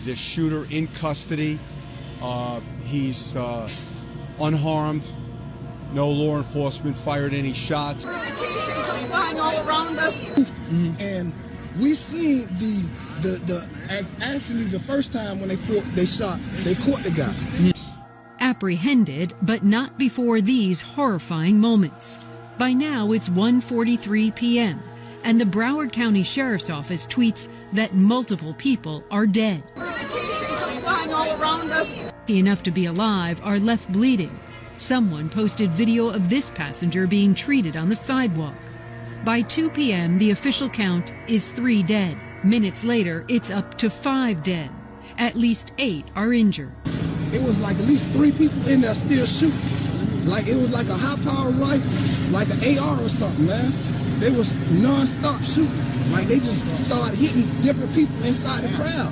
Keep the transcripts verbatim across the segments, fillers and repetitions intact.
the shooter in custody. Uh, he's uh, unharmed. No law enforcement fired any shots. Flying all around us. Mm-hmm. And we seen the the the actually the first time when they fought, they shot, they caught the guy. Apprehended, but not before these horrifying moments. By now, it's one forty-three p m, and the Broward County Sheriff's Office tweets that multiple people are dead. Flying all around us. Enough to be alive are left bleeding. Someone posted video of this passenger being treated on the sidewalk. By two p m, the official count is three dead. Minutes later, it's up to five dead. At least eight are injured. It was like at least three people in there still shooting. Like it was like a high-powered rifle, like an A R or something, man. They was non-stop shooting. Like they just started hitting different people inside the crowd.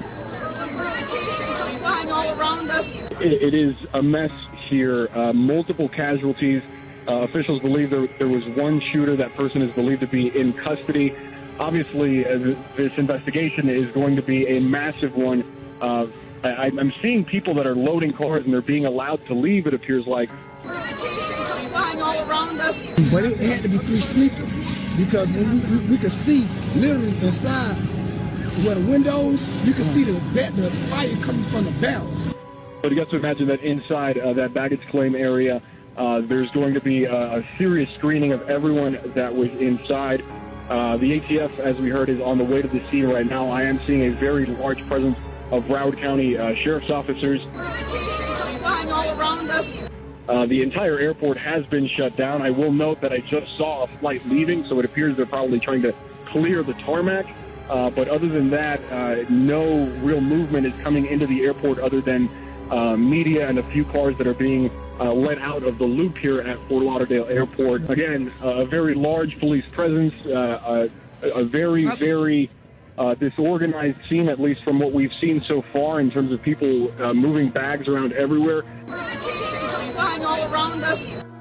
Flying all around us. It, it is a mess here. Uh, multiple casualties. Uh, officials believe there, there was one shooter. That person is believed to be in custody. Obviously, uh, this investigation is going to be a massive one. Uh, I, I'm seeing people that are loading cars and they're being allowed to leave, it appears like. Flying all around us. But it, it had to be three sleepers because when we, we, we could see literally inside where the windows, you could see the, the fire coming from the barrels. But you got to imagine that inside uh, that baggage claim area, uh, there's going to be a, a serious screening of everyone that was inside. Uh, the A T F, as we heard, is on the way to the scene right now. I am seeing a very large presence of Broward County uh, Sheriff's officers. Flying all around us. Uh, the entire airport has been shut down. I will note that I just saw a flight leaving, so it appears they're probably trying to clear the tarmac. Uh, but other than that, uh, no real movement is coming into the airport other than uh, media and a few cars that are being uh, let out of the loop here at Fort Lauderdale Airport. Again, uh, a very large police presence, uh, a, a very, very uh, disorganized scene, at least from what we've seen so far in terms of people uh, moving bags around everywhere. Flying all around us.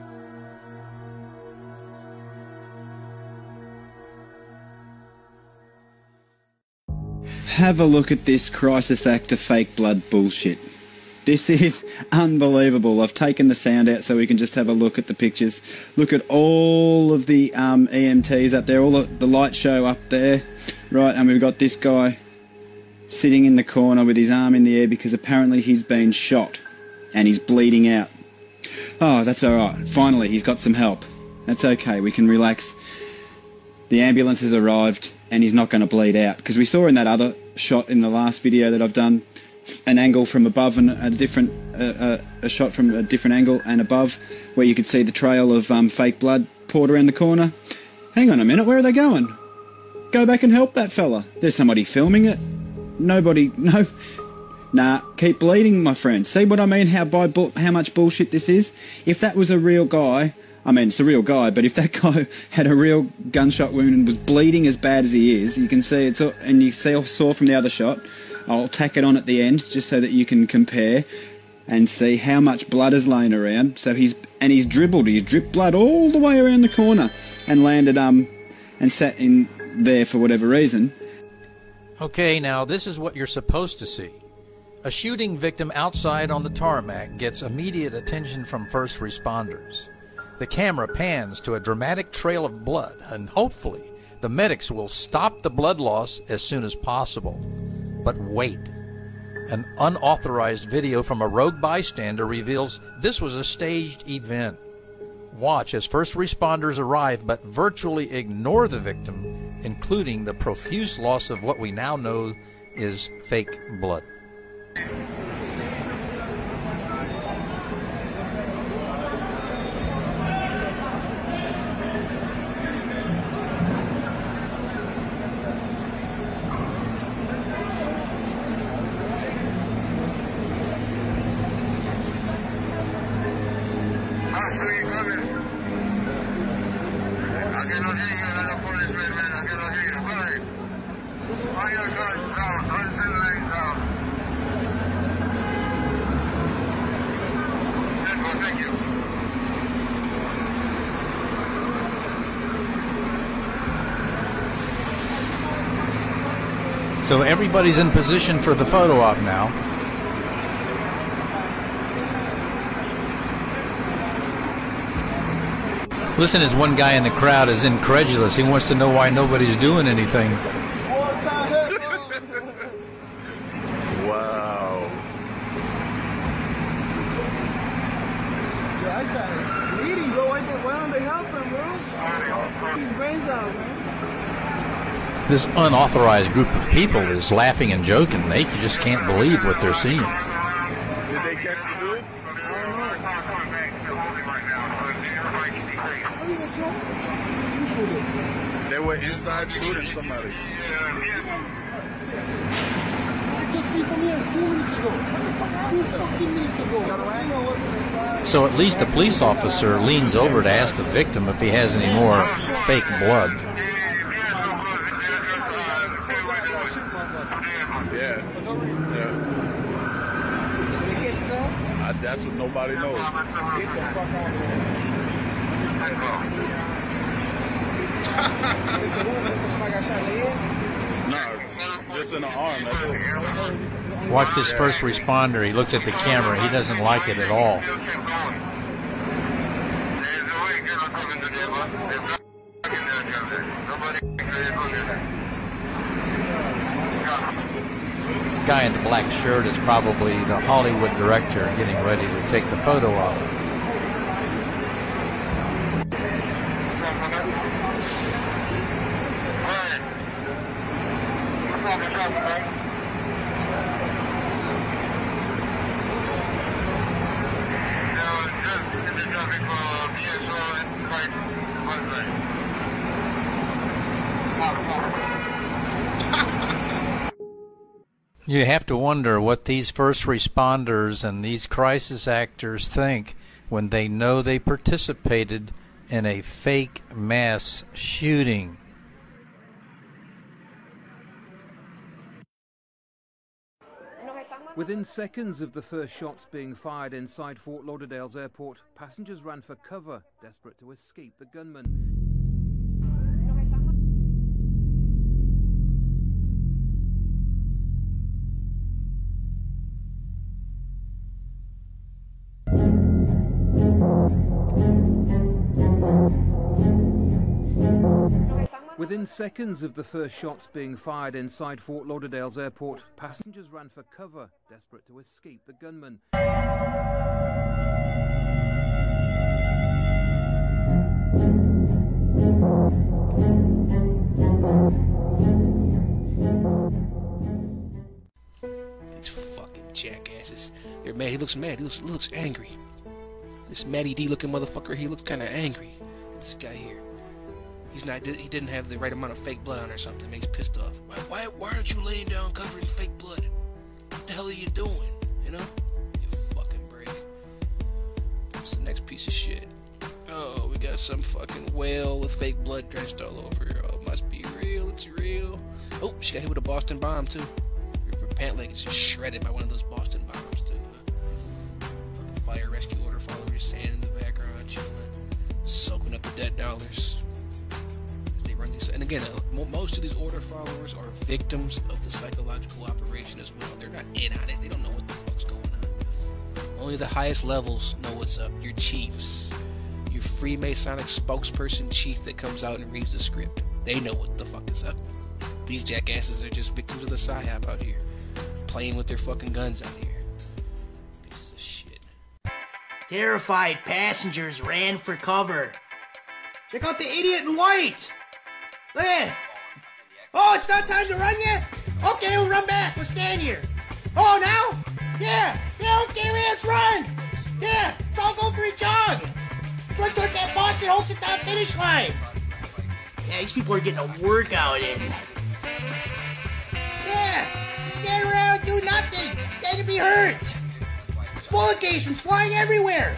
Have a look at this Crisis Act of fake blood bullshit. This is unbelievable. I've taken the sound out so we can just have a look at the pictures. Look at all of the um, E M Ts up there, all the, the light show up there. Right, and we've got this guy sitting in the corner with his arm in the air because apparently he's been shot and he's bleeding out. Oh, that's all right. Finally, he's got some help. That's okay. We can relax. The ambulance has arrived and he's not going to bleed out. Because we saw in that other shot in the last video that I've done, an angle from above and a different, uh, uh, a shot from a different angle and above, where you could see the trail of um, fake blood poured around the corner. Hang on a minute, where are they going? Go back and help that fella. There's somebody filming it. Nobody, no... Nah, keep bleeding, my friend. See what I mean? How by bu how much bullshit this is? If that was a real guy, I mean, it's a real guy, but if that guy had a real gunshot wound and was bleeding as bad as he is, you can see it's, and you see, saw from the other shot, I'll tack it on at the end just so that you can compare and see how much blood is laying around. So he's, and he's dribbled, he's dripped blood all the way around the corner and landed, um, and sat in there for whatever reason. Okay, now this is what you're supposed to see. A shooting victim outside on the tarmac gets immediate attention from first responders. The camera pans to a dramatic trail of blood, and hopefully the medics will stop the blood loss as soon as possible. But wait. An unauthorized video from a rogue bystander reveals this was a staged event. Watch as first responders arrive but virtually ignore the victim, including the profuse loss of what we now know is fake blood. So everybody's in position for the photo op now. Listen, as one guy in the crowd is incredulous. He wants to know why nobody's doing anything. Wow. Yeah, I got it. Bleeding, bro. Why don't they help him, bro? His brains out, man. This unauthorized group of people is laughing and joking. They just can't believe what they're seeing. Did they catch the dude? They were inside shooting somebody. So at least the police officer leans over to ask the victim if he has any more fake blood. Yeah. Yeah. I, that's what nobody knows. No, just in the arm. That's it. Watch this first responder. He looks at the camera. He doesn't like it at all. Guy in the black shirt is probably the Hollywood director getting ready to take the photo op. You have to wonder what these first responders and these crisis actors think when they know they participated in a fake mass shooting. Within seconds of the first shots being fired inside Fort Lauderdale's airport, passengers ran for cover, desperate to escape the gunman. Within seconds of the first shots being fired inside Fort Lauderdale's airport, passengers ran for cover, desperate to escape the gunman. These fucking jackasses. They're mad. He looks mad. He looks, he looks angry. This Matty D looking motherfucker, he looks kind of angry. This guy here. He's not. He didn't have the right amount of fake blood on or something. Makes pissed off. Why, why? Why aren't you laying down covering fake blood? What the hell are you doing? You know? You fucking break. What's the next piece of shit? Oh, we got some fucking whale with fake blood drenched all over. Oh, it must be real. It's real. Oh, she got hit with a Boston bomb too. Her, her pant leg is just shredded by one of those Boston bombs too. Huh? Fucking fire rescue order followers standing in the background, chilling, soaking up the dead dollars. And again, uh, most of these order followers are victims of the psychological operation as well. They're not in on it. They don't know what the fuck's going on. Only the highest levels know what's up. Your chiefs, your Freemasonic spokesperson chief that comes out and reads the script. They know what the fuck is up. These jackasses are just victims of the psyop out here, playing with their fucking guns out here. Pieces of shit. Terrified passengers ran for cover. Check out the idiot in white! Look at it. Oh, it's not time to run yet? Okay, we'll run back. We'll stand here. Oh, now? Yeah. Yeah, okay, let's run. Yeah, let's all go for a jog. Run towards that boss that holds it down finish line. Yeah, these people are getting a workout in. Yeah, stand around, do nothing. Stand to be hurt. Bullet casings flying everywhere.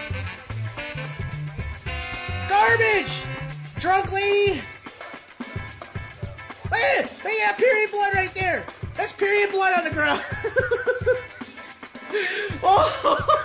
It's garbage. Drunk lady. Hey, hey, yeah, period blood right there. That's period blood on the ground. Oh.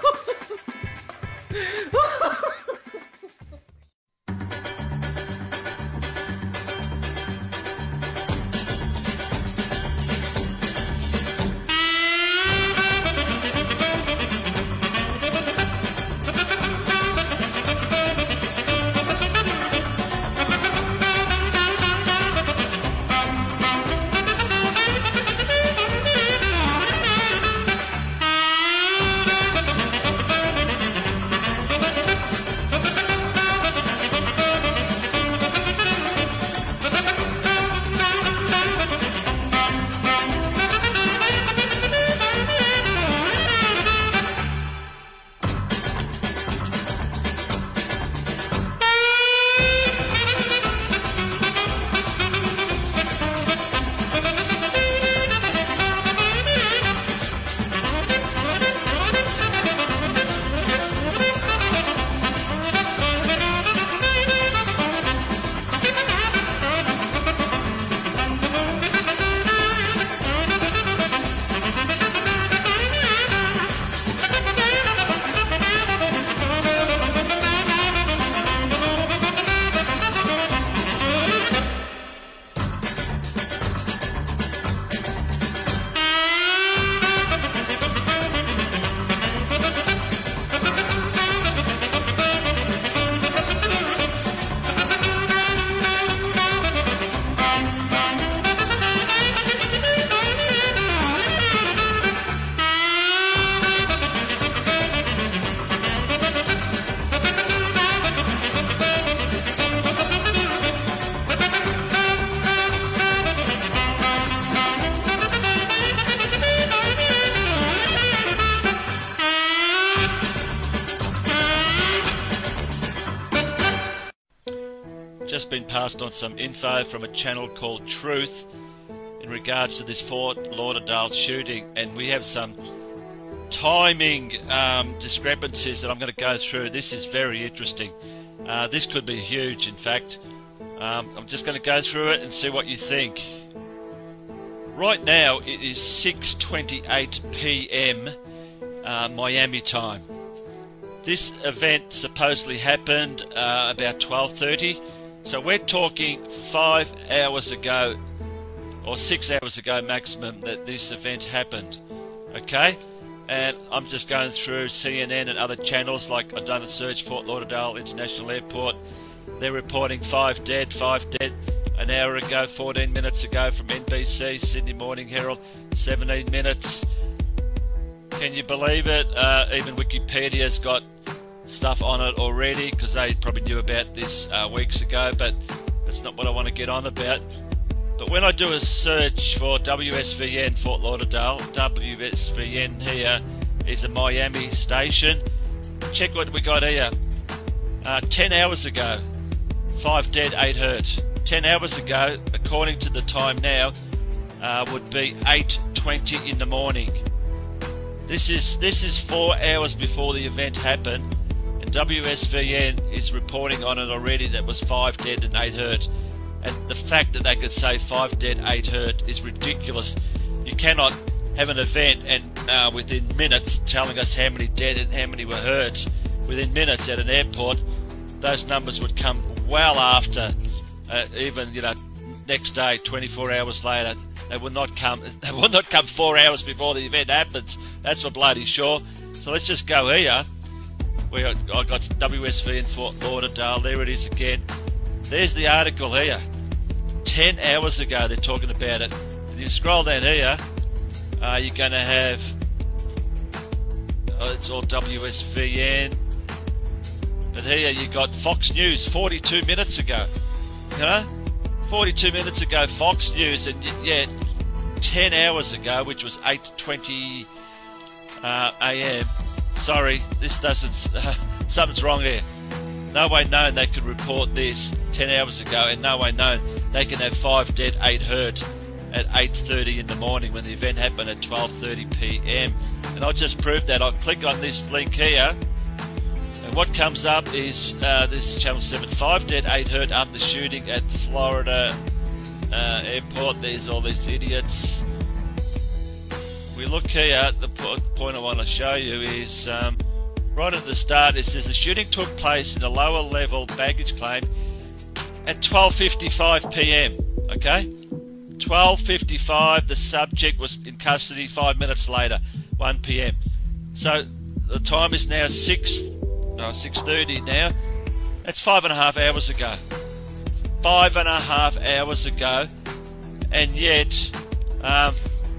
passed on some info from a channel called Truth in regards to this Fort Lauderdale shooting, and we have some timing um, discrepancies that I'm going to go through. This is very interesting. Uh, this could be huge, in fact. Um, I'm just going to go through it and see what you think. Right now it is six twenty-eight p m uh, Miami time. This event supposedly happened uh, about twelve thirty, so we're talking five hours ago, or six hours ago maximum, that this event happened. Okay? And I'm just going through C N N and other channels, like I've done a search, Fort Lauderdale International Airport. They're reporting five dead, five dead. An hour ago, fourteen minutes ago from N B C, Sydney Morning Herald, seventeen minutes. Can you believe it? Uh, even Wikipedia's got stuff on it already, because they probably knew about this uh, weeks ago, but that's not what I want to get on about. But when I do a search for W S V N Fort Lauderdale, W S V N here is a Miami station. Check what we got here. Uh, ten hours ago, five dead, eight hurt. ten hours ago, according to the time now, uh, would be eight twenty in the morning. This is this is four hours before the event happened, and W S V N is reporting on it already that was five dead and eight hurt. And the fact that they could say five dead, eight hurt is ridiculous. You cannot have an event and uh, within minutes telling us how many dead and how many were hurt. Within minutes at an airport, those numbers would come well after. Uh, even, you know, next day, twenty-four hours later, they will not come. They will not come four hours before the event happens. That's for bloody sure. So let's just go here. We I got W S V in Fort Lauderdale. There it is again. There's the article here. Ten hours ago, they're talking about it. If you scroll down here, uh, you're going to have. Oh, it's all W S V N. But here you got Fox News forty-two minutes ago. You know, forty-two minutes ago, Fox News, and yet ten hours ago, which was eight twenty uh, a m. Sorry, this doesn't. Uh, something's wrong here. No way known they could report this ten hours ago, and no way known they can have five dead, eight hurt at eight thirty in the morning when the event happened at twelve thirty p m. And I'll just prove that. I'll click on this link here. And what comes up is uh, this is Channel seven, five dead, eight hurt after shooting at Florida uh, airport. There's all these idiots. We look here, the point I want to show you is um, right at the start. It says the shooting took place in a lower level baggage claim at twelve fifty-five p m. Okay, twelve fifty-five. The subject was in custody five minutes later, one p m. So the time is now six. No, six thirty now. That's five and a half hours ago. Five and a half hours ago, and yet um,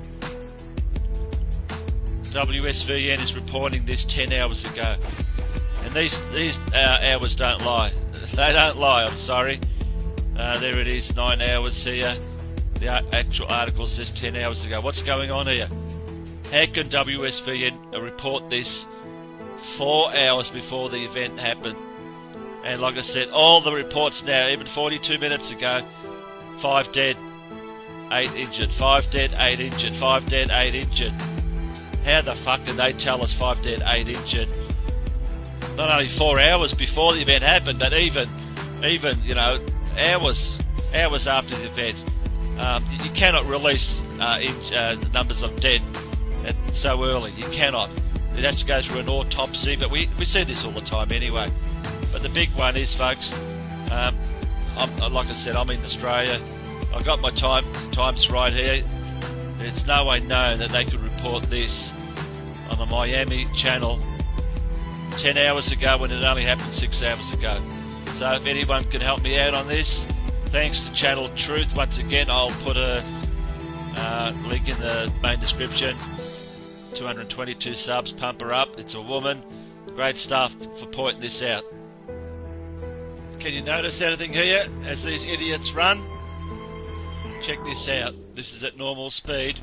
W S V N is reporting this ten hours ago. And these these uh, hours don't lie. They don't lie. I'm sorry. Uh, there it is, nine hours here. The actual article says ten hours ago. What's going on here? How can W S V N report this four hours before the event happened? And like I said, all the reports now, even forty-two minutes ago, five dead, eight injured, five dead, eight injured, five dead, eight injured. How the fuck can they tell us five dead, eight injured? Not only four hours before the event happened, but even, even you know, hours, hours after the event. Um, you, you cannot release uh, in, uh, numbers of dead so early. You cannot. It has to go through an autopsy, but we, we see this all the time anyway. But the big one is, folks, um, I'm, like I said, I'm in Australia. I've got my time times right here. It's no way known that they could report this on the Miami channel ten hours ago when it only happened six hours ago. So if anyone can help me out on this, thanks to Channel Truth. Once again, I'll put a uh, link in the main description. two hundred twenty-two subs, pump her up. It's a woman. Great stuff for pointing this out. Can you notice anything here as these idiots run? Check this out. This is at normal speed.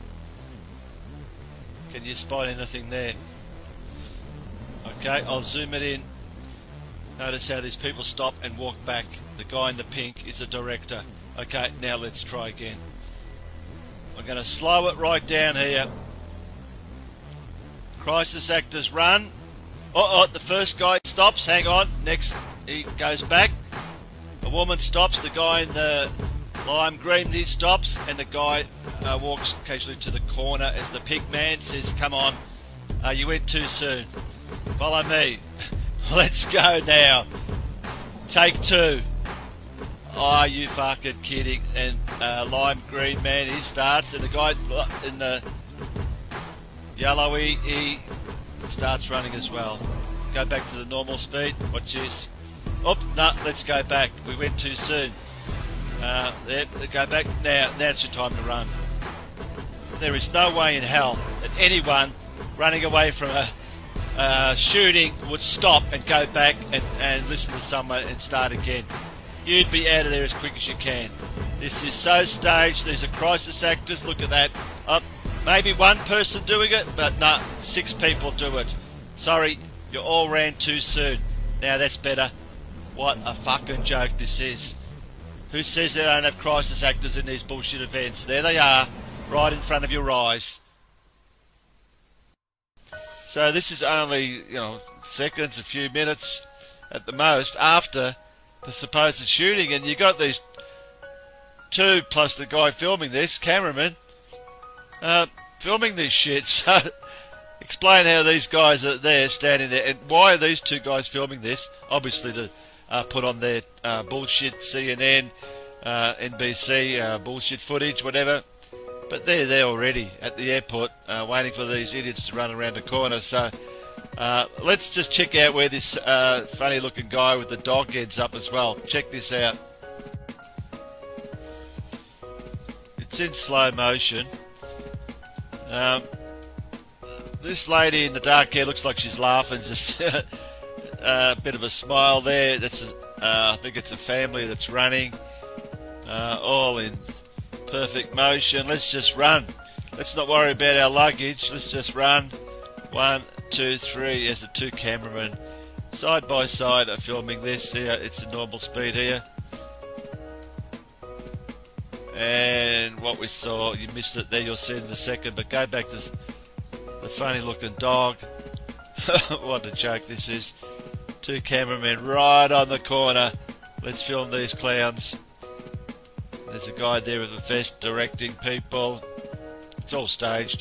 Can you spot anything there? Okay, I'll zoom it in. Notice how these people stop and walk back. The guy in the pink is a director. Okay, now let's try again. We're going to slow it right down here. Crisis actors run. Oh, oh, the first guy stops. Hang on. Next, he goes back. The woman stops. The guy in the lime green, he stops. And the guy uh, walks occasionally to the corner as the pink man says, come on, uh, you went too soon. Follow me. Let's go now. Take two. Are you fucking kidding? And uh, lime green man, he starts, and the guy in the yellowy, he starts running as well. Go back to the normal speed. Watch this. Oh, no, let's go back. We went too soon. Uh, there, go back. Now, now it's your time to run. There is no way in hell that anyone running away from a uh, shooting would stop and go back and, and listen to someone and start again. You'd be out of there as quick as you can. This is so staged. These are crisis actors. Look at that. Oh, maybe one person doing it, but no, six people do it. Sorry, you all ran too soon. Now that's better. What a fucking joke this is. Who says they don't have crisis actors in these bullshit events? There they are, right in front of your eyes. So this is only, you know, seconds, a few minutes at the most after the supposed shooting, and you got these two plus the guy filming this, cameraman, uh, filming this shit. So explain how these guys are there standing there, and why are these two guys filming this? Obviously to uh, put on their uh, bullshit C N N, uh, N B C uh, bullshit footage, whatever. But they're there already at the airport, uh, waiting for these idiots to run around the corner. So uh, let's just check out where this uh, funny-looking guy with the dog ends up as well. Check this out. It's in slow motion. Um, this lady in the dark hair looks like she's laughing, just a bit of a smile there. That's a, uh, I think it's a family that's running, uh, all in perfect motion. Let's just run. Let's not worry about our luggage. Let's just run. One, two, three. As the two cameramen side by side are filming this here. It's a normal speed here. And what we saw, you missed it there, you'll see it in a second, but go back to the funny looking dog. What a joke this is. Two cameramen right on the corner. Let's film these clowns. There's a guy there with a vest directing people. It's all staged.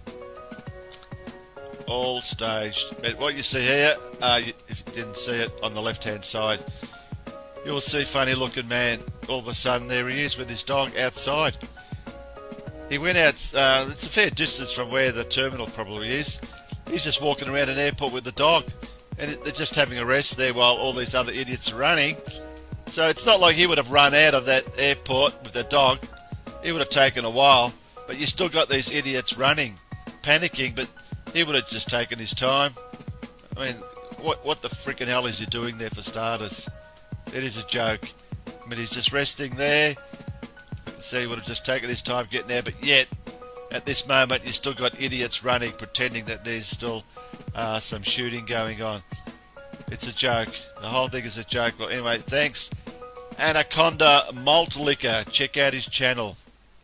All staged. But what you see here, uh, if you didn't see it on the left hand side, you'll see funny looking man. All of a sudden there he is with his dog outside. He went out, uh, it's a fair distance from where the terminal probably is. He's just walking around an airport with the dog. And they're just having a rest there while all these other idiots are running. So it's not like he would have run out of that airport with the dog. It would have taken a while. But you still got these idiots running, panicking, but he would have just taken his time. I mean, what what the freaking hell is he doing there for starters? It is a joke. I mean, he's just resting there. So he would have just taken his time getting there, but yet, at this moment, you still got idiots running, pretending that there's still uh, some shooting going on. It's a joke. The whole thing is a joke. Well, anyway, thanks. Anaconda Malt Liquor. Check out his channel.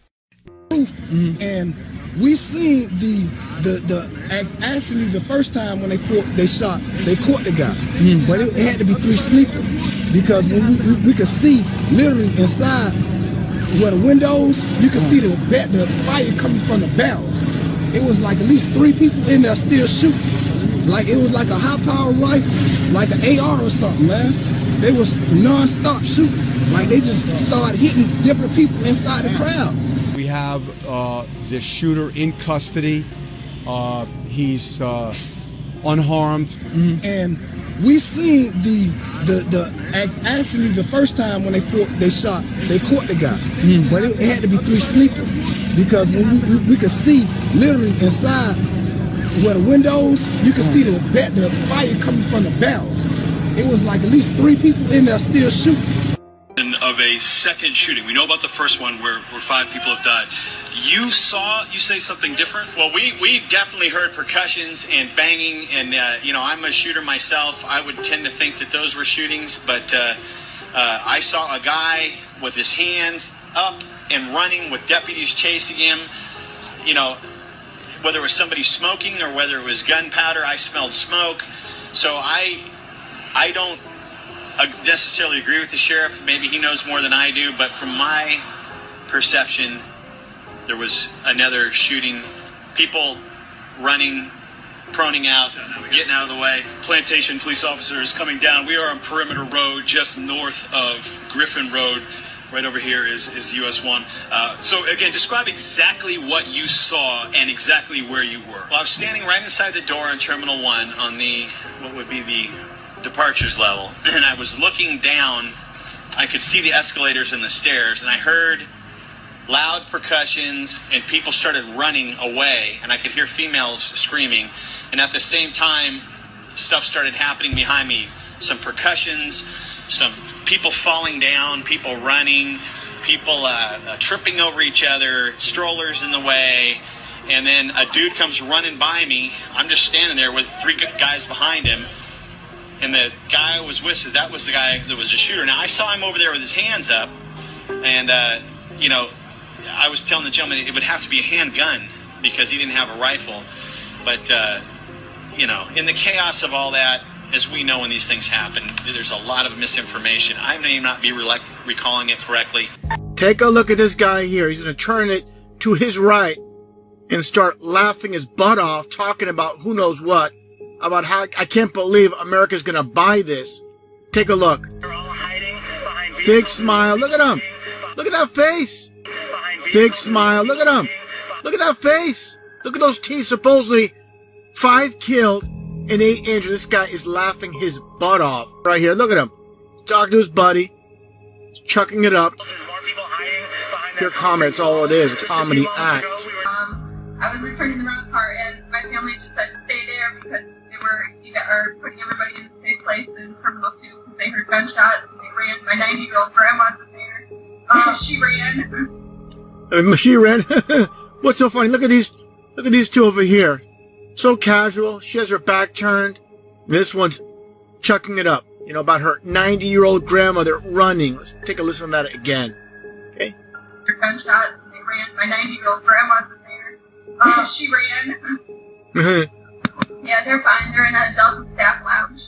And we seen the the the actually the first time when they caught they shot they caught the guy, mm. but it, it had to be three sleepers because when we we could see literally inside where the windows, you could see the the fire coming from the barrels. It was like at least three people in there still shooting. Like it was like a high-powered rifle, like an A R or something, man. They was non-stop shooting. Like they just started hitting different people inside the crowd. We have uh, the shooter in custody. Uh, he's uh, unharmed. Mm-hmm. And we seen the the the actually the first time when they caught they shot they caught the guy, mm-hmm. but it, it had to be three sleepers because when we, we could see literally inside where the windows, you could see the the fire coming from the barrels. It was like at least three people in there still shooting. Of a second shooting. We know about the first one where, where five people have died. You saw, you say something different? Well, we, we definitely heard percussions and banging, and, uh, you know, I'm a shooter myself. I would tend to think that those were shootings, but uh, uh, I saw a guy with his hands up and running with deputies chasing him. You know, whether it was somebody smoking or whether it was gunpowder, I smelled smoke. So I, I don't necessarily agree with the sheriff. Maybe he knows more than I do, but from my perception, there was another shooting, people running, proning out, getting out of the way. Plantation police officers coming down. We are on Perimeter Road, just north of Griffin Road. Right over here is, is U S one. Uh, so, again, describe exactly what you saw and exactly where you were. Well, I was standing right inside the door in Terminal one on the, what would be the departures level, and I was looking down. I could see the escalators and the stairs, and I heard loud percussions, and people started running away, and I could hear females screaming, and at the same time, stuff started happening behind me. Some percussions, some people falling down, people running, people uh, uh, tripping over each other, strollers in the way, and then a dude comes running by me. I'm just standing there with three guys behind him. And the guy I was with, that was the guy that was a shooter. Now, I saw him over there with his hands up. And, uh, you know, I was telling the gentleman it would have to be a handgun because he didn't have a rifle. But, uh, you know, in the chaos of all that, as we know when these things happen, there's a lot of misinformation. I may not be re- recalling it correctly. Take a look at this guy here. He's going to turn it to his right and start laughing his butt off, talking about who knows what. About how I can't believe America's gonna buy this. Take a look. Big smile. Look at him. Look at that face. Big smile. Look at him. Look at that face. Look at those teeth. Supposedly five killed and eight injured. This guy is laughing his butt off right here. Look at him. He's talking to his buddy. He's chucking it up. Your comments, all it is, a comedy act. Um, I was returning the rental car, and my family just said to stay there because were you know, are putting everybody in a safe place in Terminal two because they heard gunshots and they ran. My ninety-year-old grandma was there. Uh, she ran. Uh, she ran? What's so funny? Look at these, look at these two over here. So casual. She has her back turned. This one's chucking it up. You know, about her ninety-year-old grandmother running. Let's take a listen to that again. Okay. Heard gunshots and they ran. My ninety-year-old grandma was there. Uh, she ran. Mm-hmm. Yeah, they're fine. They're in a Delta staff lounge.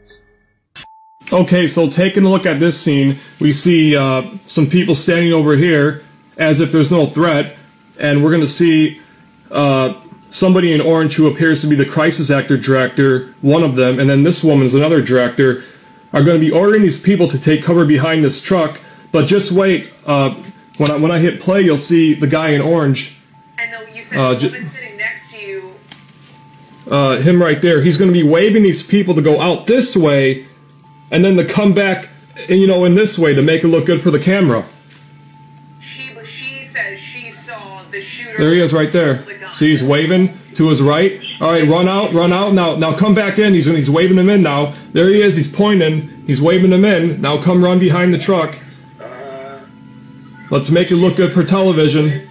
Okay, so taking a look at this scene, we see uh, some people standing over here as if there's no threat, and we're going to see uh, somebody in orange who appears to be the crisis actor director, one of them, and then this woman's another director, are going to be ordering these people to take cover behind this truck, but just wait. Uh, when, I, when I hit play, you'll see the guy in orange. I know you said uh, the woman sitting next to you. Uh, him right there. He's going to be waving these people to go out this way, and then to come back, you know, in this way to make it look good for the camera. She, she says she saw the shooter. There he is, right there. See, he's waving to his right. All right, run out, run out. Now, now come back in. He's he's waving them in now. There he is. He's pointing. He's waving them in. Now come run behind the truck. Let's make it look good for television.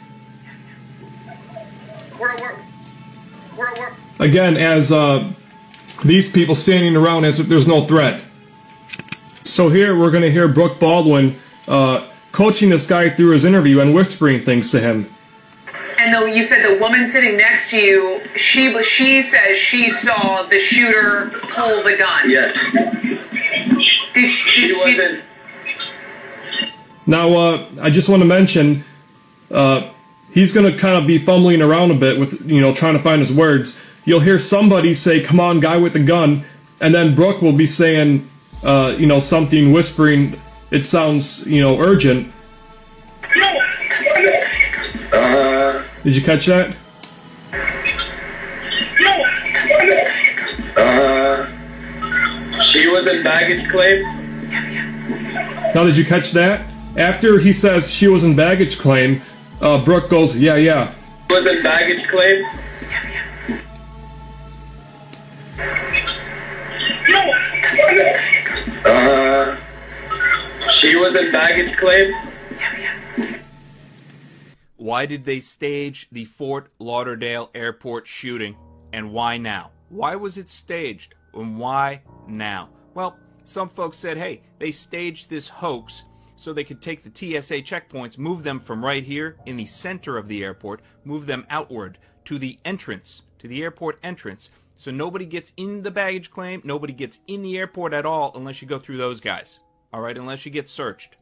Again, as uh, these people standing around as if there's no threat. So here we're going to hear Brooke Baldwin uh, coaching this guy through his interview and whispering things to him. And though you said the woman sitting next to you, she she says she saw the shooter pull the gun. Yes. Did she, she, she wasn't. Now, uh, I just want to mention, uh, he's going to kind of be fumbling around a bit with, you know, trying to find his words. You'll hear somebody say, "Come on, guy with the gun," and then Brooke will be saying, uh, you know, something, whispering. It sounds, you know, urgent. Uh, Did you catch that? Uh, she was in baggage claim. Now, did you catch that? After he says she was in baggage claim, uh, Brooke goes, "Yeah, yeah." She was in baggage claim. Uh, She was in baggage claim. Why did they stage the Fort Lauderdale airport shooting, and why now? Why was it staged, and why now? Well, some folks said, hey, they staged this hoax so they could take the T S A checkpoints, move them from right here in the center of the airport, move them outward to the entrance, to the airport entrance, so nobody gets in the baggage claim, nobody gets in the airport at all unless you go through those guys, all right, unless you get searched.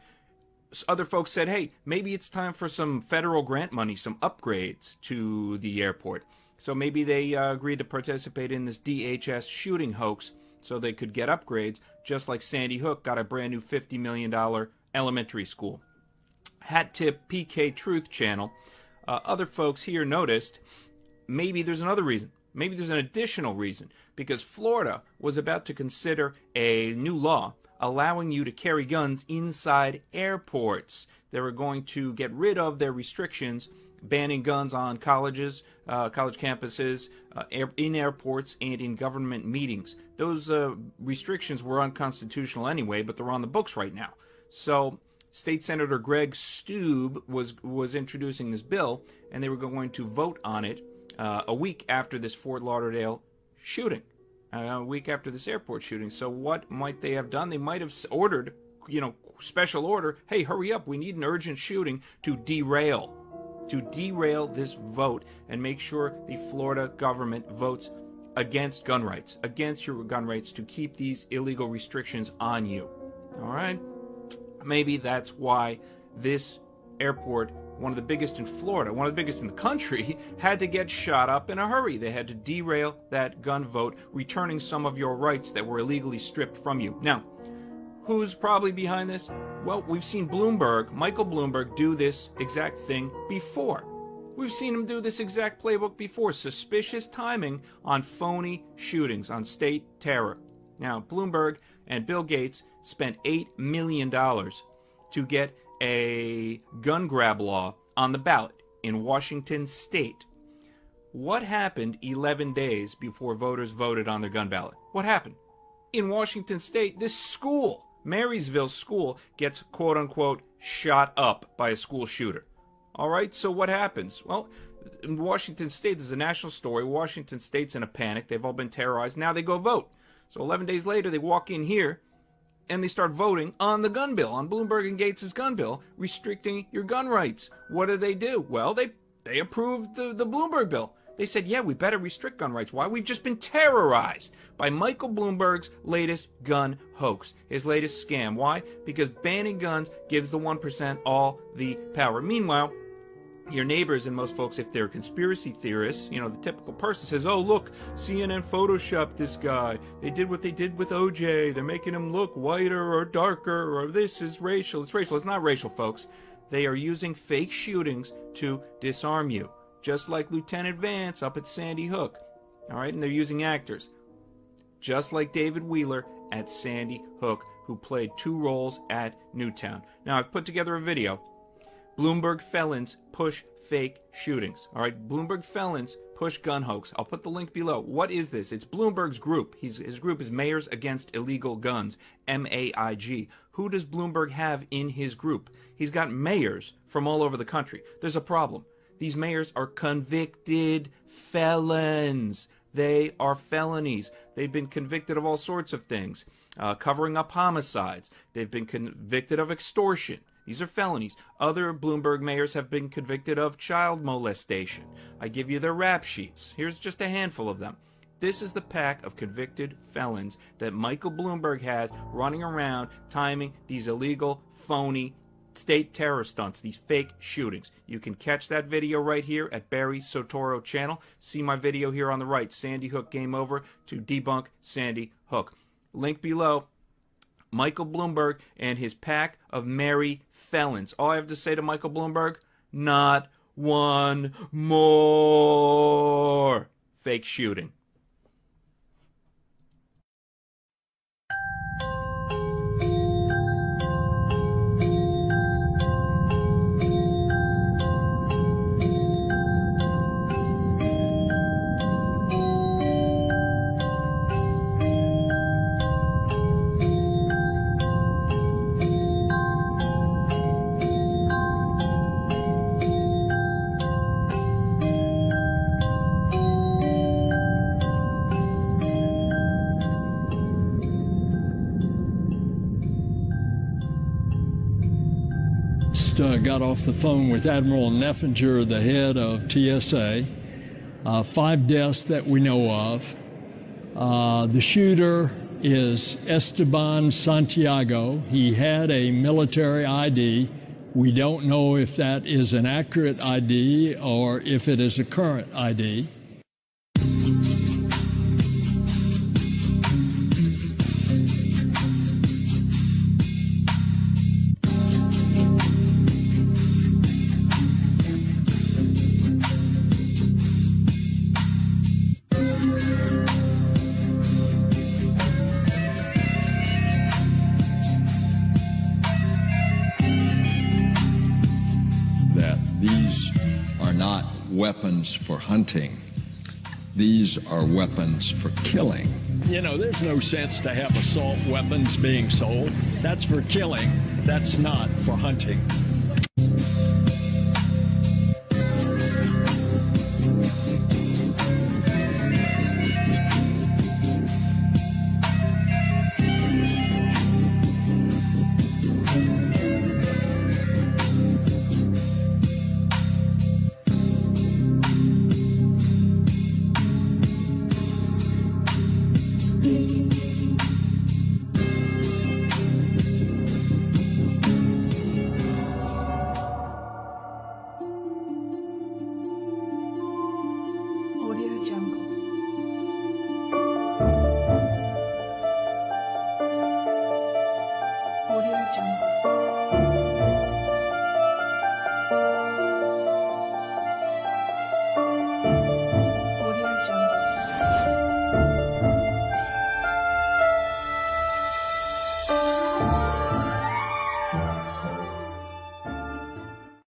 Other folks said, hey, maybe it's time for some federal grant money, some upgrades to the airport. So maybe they uh, agreed to participate in this D H S shooting hoax so they could get upgrades, just like Sandy Hook got a brand new fifty million dollars elementary school. Hat tip P K Truth Channel. Uh, other folks here noticed maybe there's another reason. Maybe there's an additional reason, because Florida was about to consider a new law allowing you to carry guns inside airports. They were going to get rid of their restrictions, banning guns on colleges, uh, college campuses, uh, air, in airports, and in government meetings. Those uh, restrictions were unconstitutional anyway, but they're on the books right now. So State Senator Greg Stube was, was introducing this bill, and they were going to vote on it uh, a week after this Fort Lauderdale shooting. Uh, a week after this airport shooting. So what might they have done? They might have ordered, you know, special order, hey, hurry up, we need an urgent shooting to derail, to derail this vote and make sure the Florida government votes against gun rights, against your gun rights, to keep these illegal restrictions on you. All right? Maybe that's why this airport, one of the biggest in Florida, one of the biggest in the country, had to get shot up in a hurry. They had to derail that gun vote, returning some of your rights that were illegally stripped from you. Now, who's probably behind this? Well, we've seen Bloomberg, Michael Bloomberg, do this exact thing before. We've seen him do this exact playbook before. Suspicious timing on phony shootings, on state terror. Now, Bloomberg and Bill Gates spent eight million dollars to get a gun grab law on the ballot in Washington state. What happened eleven days before voters voted on their gun ballot? What happened? In Washington state, this school, Marysville School, gets quote-unquote shot up by a school shooter. All right, so what happens? Well, in Washington state, this is a national story. Washington state's in a panic. They've all been terrorized. Now they go vote. So eleven days later, they walk in here and they start voting on the gun bill, on Bloomberg and Gates' gun bill, restricting your gun rights. What do they do? Well, they they approved the, the Bloomberg bill. They said, yeah, we better restrict gun rights. Why? We've just been terrorized by Michael Bloomberg's latest gun hoax, his latest scam. Why? Because banning guns gives the one percent all the power. Meanwhile, your neighbors and most folks, if they're conspiracy theorists, you know, the typical person says, oh, look, C N N photoshopped this guy. They did what they did with O J. They're making him look whiter or darker, or this is racial. It's racial. It's not racial, folks. They are using fake shootings to disarm you, just like Lieutenant Vance up at Sandy Hook. All right, and they're using actors, just like David Wheeler at Sandy Hook, who played two roles at Newtown. Now, I've put together a video. Bloomberg felons push fake shootings. All right, Bloomberg felons push gun hoax. I'll put the link below. What is this? It's Bloomberg's group. He's, his group is Mayors Against Illegal Guns, M A I G. Who does Bloomberg have in his group? He's got mayors from all over the country. There's a problem. These mayors are convicted felons. They are felonies. They've been convicted of all sorts of things, uh, covering up homicides. They've been convicted of extortion. These are felonies. Other Bloomberg mayors have been convicted of child molestation. I give you their rap sheets. Here's just a handful of them. This is the pack of convicted felons that Michael Bloomberg has running around timing these illegal, phony state terror stunts, these fake shootings. You can catch that video right here at Barry Soetoro channel. See my video here on the right, Sandy Hook Game Over, to debunk Sandy Hook. Link below. Michael Bloomberg and his pack of merry felons. All I have to say to Michael Bloomberg, not one more fake shooting. just uh, got off the phone with Admiral Neffinger, the head of T S A. Uh, five deaths that we know of. Uh, the shooter is Esteban Santiago. He had a military I D. We don't know if that is an accurate I D or if it is a current I D. Weapons for hunting. These are weapons for killing. You know, there's no sense to have assault weapons being sold. That's for killing. That's not for hunting.